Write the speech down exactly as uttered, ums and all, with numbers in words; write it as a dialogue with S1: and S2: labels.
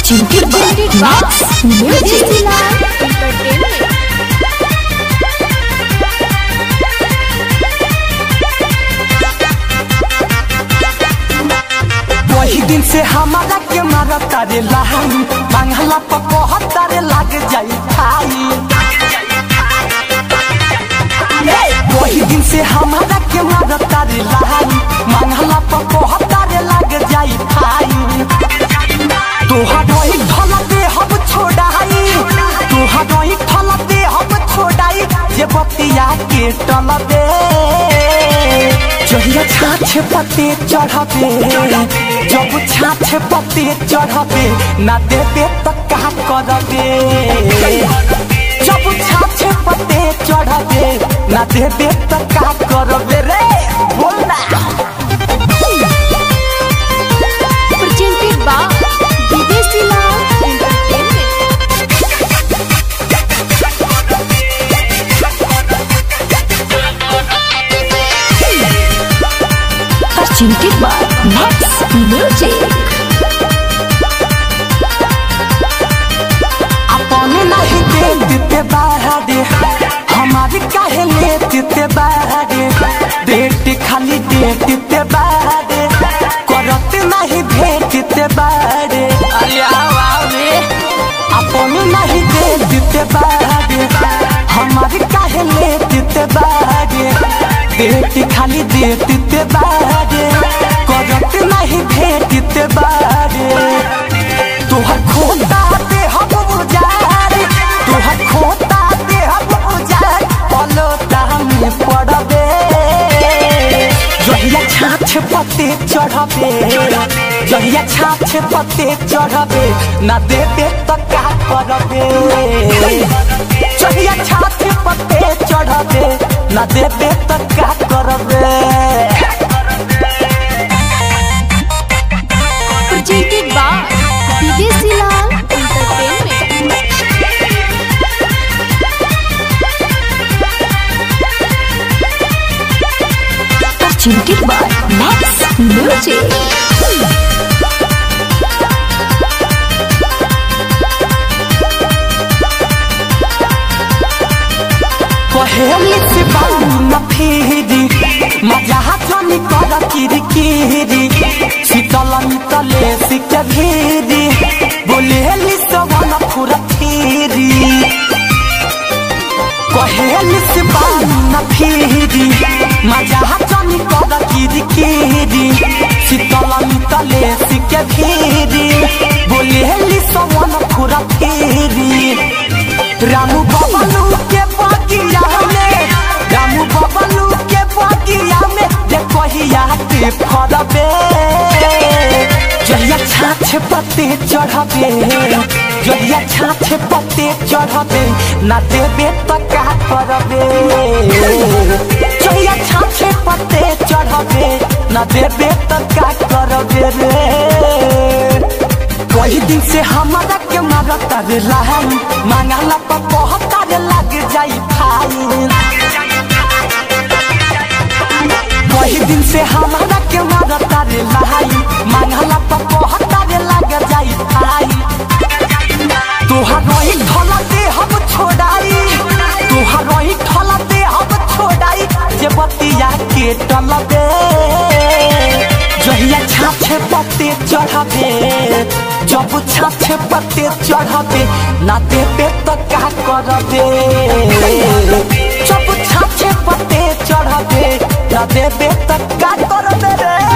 S1: Presented by Max Music Entertainment.
S2: वही दिन से हमारा के मारा तारे लहाई बांगला पकोह तारे लाग जाई खाई। वही दिन से हमारा के मारा तारे लहाई बांगला पकोह तारे लाग जाई खाई। तोहर ढला दे हम छोड़ाई तोहर ढला दे हम छोड़ाई जे बतिया के टल दे जहिया छाछ पत्ते चढ़ाबे जब छाछ पत्ते चढ़ाबे ना देबे तो का करबे। जब छाछ पत्ते चढ़ाबे ना देबे तो का करबे रे बोल ना।
S1: Presented by Divesila Entertainment. Presented by Max Music.
S2: अपने नहीं दे देते बाहरे हमारी काहे ले देते बाहरे डेट खाली दे देते बाहरे करते नहीं भेज देते बाहरे। अपने नहीं दे देते बाहरे हमारी काहे ले देते बाहरे डेट खाली दे देते बाहरे करते नहीं भेज देते बाहरे। तोहर खोता दे हम उजार तोहर खोता दे हम उजार पलोता में पड़बे जहिया छाछ पत्ते चढ़बे जहिया छाछ पत्ते चढ़बे ना देबे तो का करबे। जहिया छाछ पत्ते चढ़बे ना देबे तो का करबे।
S1: Presented by Divesila Entertainment. Presented by Max Music.
S2: कहेली से बालू न फेरी मजा जनी कर किरी किरी शीतल मितले सिके भेरी बोलेली सवन फुरा फेरी। कहेली से बालू न फेरी मजा जनी कर किरी किरी शीतल मितले सिके भेरी बोलेली सवन फुरा फेरी। रामू बबलू के बगिया में रामू बबलू के बगिया में जे कहिया ते फरबे जहिया छाछ पत्ते चढ़बे जहिया छाछ पत्ते चढ़बे ना देबे तो का करबे। जहिया छाछ पत्ते चढ़बे ना देबे तो का करबे रे। वही दिन से हमारा के मारा तारे लहाई मांगला पकोह तारे लाग जाई खाई। वही दिन से हमारा के मारा तारे लहाई मांगला पकोह तारे लाग जाई खाई। तोहर ढला दे हम छोड़ाई तोहर ढला दे हम छोड़ाई जे बतिया के टल दे जहिया छाछ पत्ते चढ़बे जब छाछ पत्ते चढ़बे ना देबे तो का करबे। जब छाछ पत्ते चढ़बे ना देबे तो का करबे रे।